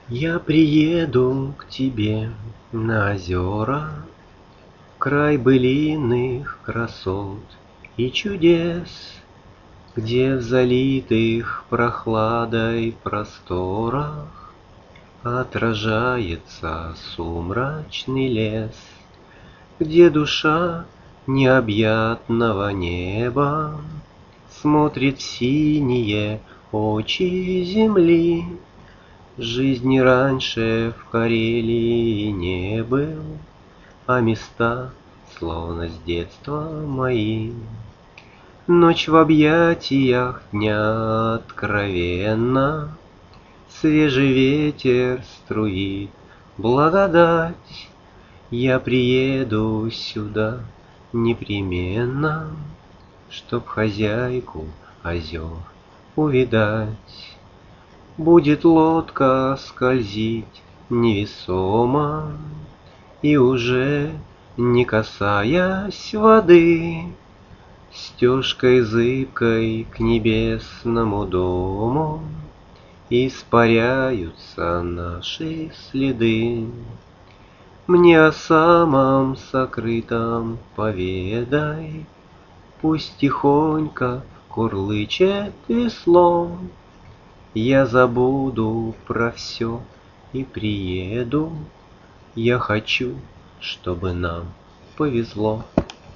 Я приеду к тебе на озера, край былинных красот и чудес, где в залитых прохладой просторах отражается сумрачный лес, где душа необъятного неба смотрит в синие очи земли. Жизни раньше в Карелии не был, а места словно с детства мои. Ночь в объятиях дня откровенна, свежий ветер струит благодать. Я приеду сюда непременно, чтоб хозяйку озер увидать. Будет лодка скользить невесомо, и уже не касаясь воды, стежкой зыбкой к небесному дому испаряются наши следы. Мне о самом сокрытом поведай, пусть тихонько курлычет весло. Я забуду про все и приеду. Я хочу, чтобы нам повезло.